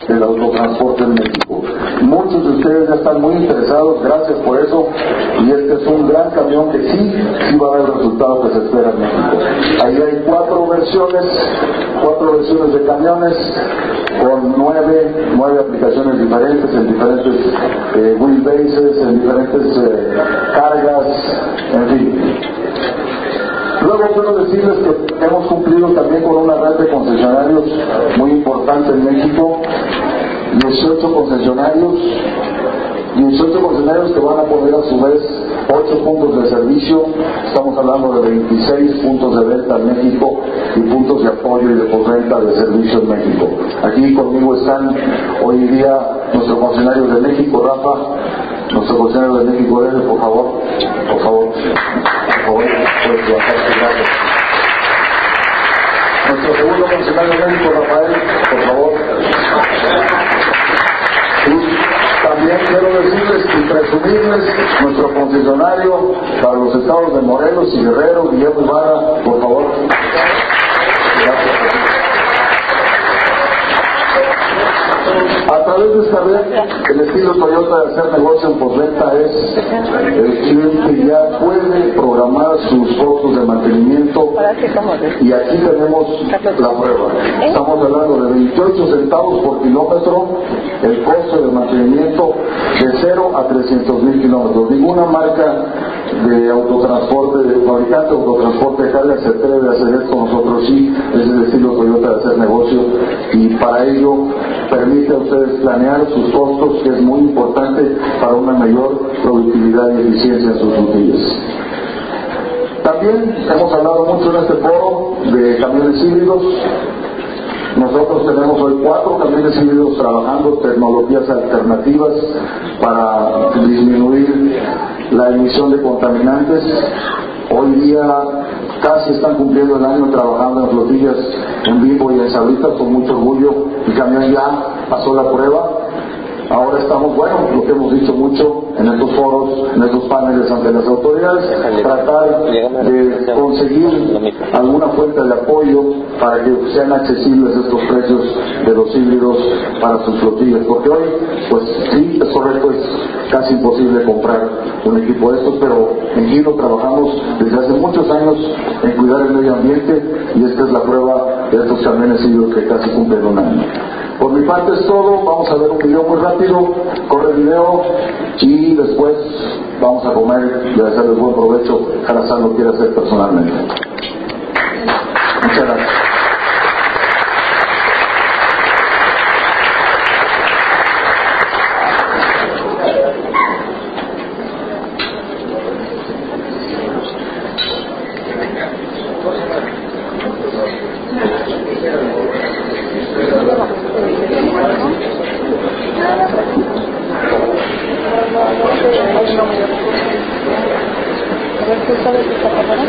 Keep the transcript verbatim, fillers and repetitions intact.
del autotransporte en México. Muchos de ustedes ya están muy interesados, gracias por eso, y este es un gran camión que sí, sí va a dar el resultado que se espera en México. Ahí hay cuatro versiones, cuatro versiones de camiones con nueve, nueve aplicaciones diferentes, en diferentes eh, wheelbases, en diferentes eh, cargas, en fin. Luego quiero decirles que hemos cumplido también con una red de concesionarios muy importante en México, dieciocho concesionarios, dieciocho concesionarios que van a poner a su vez ocho puntos de servicio. Estamos hablando de veintiséis puntos de venta en México y puntos de apoyo y de postventa de servicio en México. Aquí conmigo están hoy día nuestro concesionario de México, Rafa, nuestro concesionario de México, Dele, por favor, por favor, por favor, puedes bajarse, gracias. Nuestro segundo concesionario de México, Rafael, por favor. Y también quiero decirles y presumirles nuestro concesionario para los estados de Morelos y Guerrero, Guillermo Ibarra, por favor. Gracias. A través de esta red, el estilo Toyota de hacer negocio en postventa es el cliente ya puede programar sus costos de mantenimiento, y aquí tenemos la prueba. Estamos hablando de veintiocho centavos por kilómetro el costo de mantenimiento de cero a trescientos mil kilómetros. Ninguna marca de autotransporte, de fabricante de autotransporte de carga se atreve a hacer esto. Nosotros sí, es el estilo Toyota de hacer negocio, y para ello permite a ustedes planear sus costos, que es muy importante para una mayor productividad y eficiencia en sus rutillas. También hemos hablado mucho en este foro de camiones híbridos. Nosotros tenemos hoy cuatro camiones híbridos trabajando tecnologías alternativas para disminuir la emisión de contaminantes. Hoy día casi están cumpliendo el año trabajando en flotillas en Bimbo y en Sabritas con mucho orgullo. El camión ya pasó la prueba. Ahora estamos, bueno, lo que hemos dicho mucho en estos foros, en estos paneles ante las autoridades, tratar de conseguir alguna fuente de apoyo para que sean accesibles estos precios de los híbridos para sus flotillas, porque hoy, pues sí, es correcto, es casi imposible comprar un equipo de estos, pero en Giro trabajamos desde hace muchos años en cuidar el medio ambiente, y esta es la prueba de estos camiones híbridos que casi cumplen un año. Por mi parte es todo. Vamos a ver un video muy rápido, corre el video, y después vamos a comer y a hacerles buen provecho. Jarazán lo quiere hacer personalmente. Muchas gracias. A ver, ¿tú sabes esta cámara?